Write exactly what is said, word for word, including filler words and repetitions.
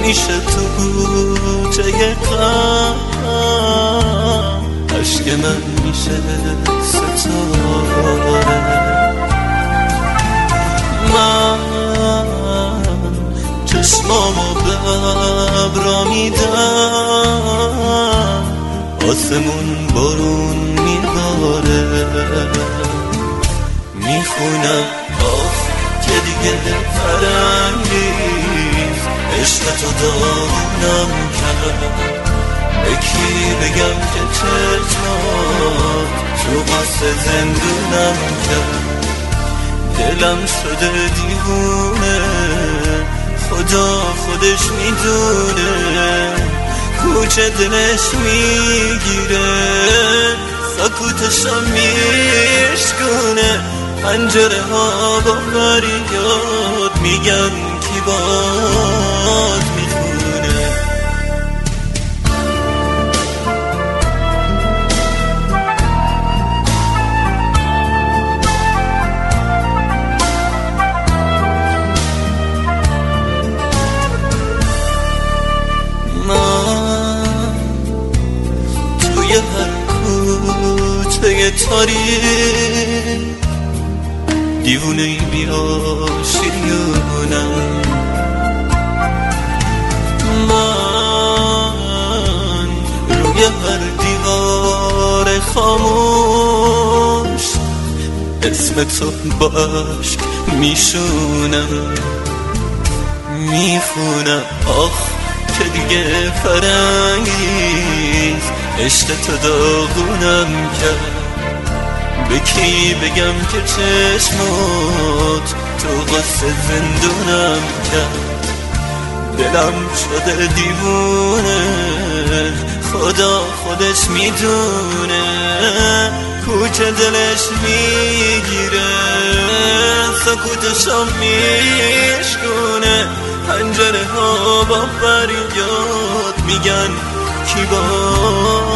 میشه تو بوته غم، عشق من میشه ستاره. من چشمامو به ابرا میدم، آسمون بارون میباره. میخونم آخ که دیگه فرنگیز، عشق تو داغونم کرد. به کی بگم که چشمات تو قصد زندونم کرد. دلم شده دیوونه، خدا خودش میدونه. کوچه دلش میگیره، سکوتشم میشکونه. پنجره ها با فریاد میگن کی باد میخونه. من توی هر کوچه تاریک دیوونه بیا شیرینم. من روی هر دیوار خاموش اسم تو با عشق میشونم. میخونم آخ که دیگه فرنگیز، عشق تو داغونم کرد. به کی بگم که چشمات تو قصد زندونم کرد. دلم شده دیوونه، خدا خودش میدونه. کوچه دلش میگیره، سکوتشم میشکونه. پنجره ها با فریاد میگن کی با